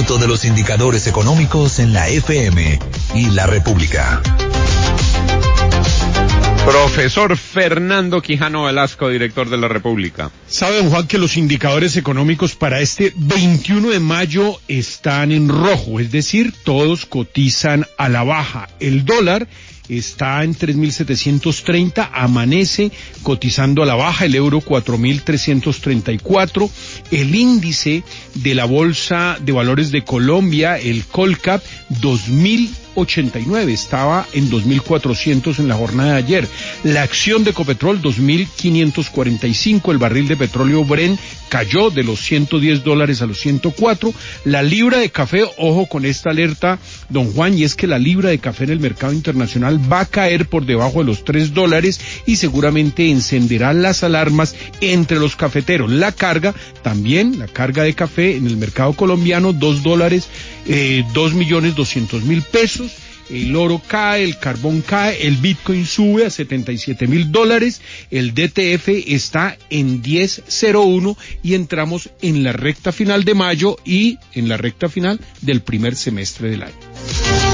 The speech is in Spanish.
minuto de los indicadores económicos en la FM y la República. Profesor Fernando Quijano Velasco, director de la República. Sabe, don Juan, que los indicadores económicos para este 21 de mayo están en rojo, es decir, todos cotizan a la baja. El dólar está en 3.730, amanece cotizando a la baja, el euro 4.334, el índice de la Bolsa de Valores de Colombia, el Colcap, 2.089, estaba en 2.400 en la jornada de ayer. La acción de Ecopetrol, 2.545, el barril de petróleo Brent cayó de los $110 a los 104, la libra de café, ojo con esta alerta, don Juan, y es que la libra de café en el mercado internacional va a caer por debajo de los $3 y seguramente encenderá las alarmas entre los cafeteros. La carga, también la carga de café en el mercado colombiano, $2, 2.200.000 pesos. El oro cae, el carbón cae, el Bitcoin sube a $77,000, el DTF está en 10.01 y entramos en la recta final de mayo y en la recta final del primer semestre del año.